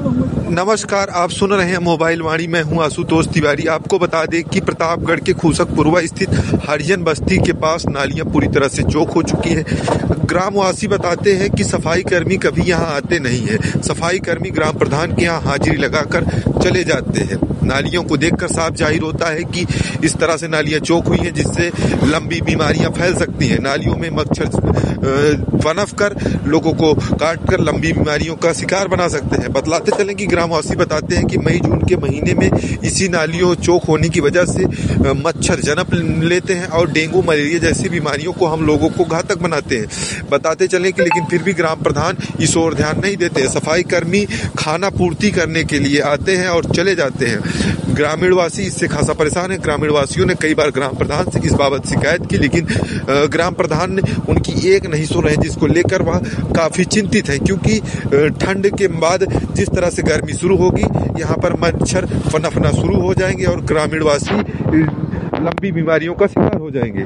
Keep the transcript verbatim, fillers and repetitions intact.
नमस्कार, आप सुन रहे हैं मोबाइल वाणी। मैं हूं आशुतोष तिवारी। आपको बता दें कि प्रतापगढ़ के खूसकपुरवा स्थित हरिजन बस्ती के पास नालियां पूरी तरह से चौक हो चुकी हैं। ग्रामवासी बताते हैं कि सफाई कर्मी कभी यहां आते नहीं हैं। सफाई कर्मी ग्राम प्रधान के यहां हाजिरी लगाकर चले जाते हैं। नालियों को देखकर साफ जाहिर होता है कि इस तरह से नालियां चौक हुई हैं, जिससे लंबी बीमारियां फैल सकती हैं। नालियों में मच्छर पनप कर लोगों को काट कर लंबी बीमारियों का शिकार बना सकते हैं। बतलाते चलें कि ग्रामवासी बताते हैं कि मई जून के महीने में इसी नालियों चौक होने की वजह से मच्छर जन्म लेते हैं और डेंगू मलेरिया जैसी बीमारियों को हम लोगों को घातक बनाते हैं। बताते चलें कि लेकिन फिर भी ग्राम प्रधान इस ओर ध्यान नहीं देते हैं। सफाई कर्मी खाना पूर्ति करने के लिए आते हैं और चले जाते हैं। ग्रामीण वासी इससे खासा परेशान है। ग्रामीण वासियों ने कई बार ग्राम प्रधान से इस बाबत शिकायत की, लेकिन ग्राम प्रधान ने उनकी एक नहीं सुन रहे, जिसको लेकर वह काफी चिंतित है, क्योंकि ठंड के बाद जिस तरह से गर्मी शुरू होगी, यहाँ पर मच्छर पनपना शुरू हो जाएंगे और ग्रामीण वासी लंबी बीमारियों का शिकार हो जाएंगे।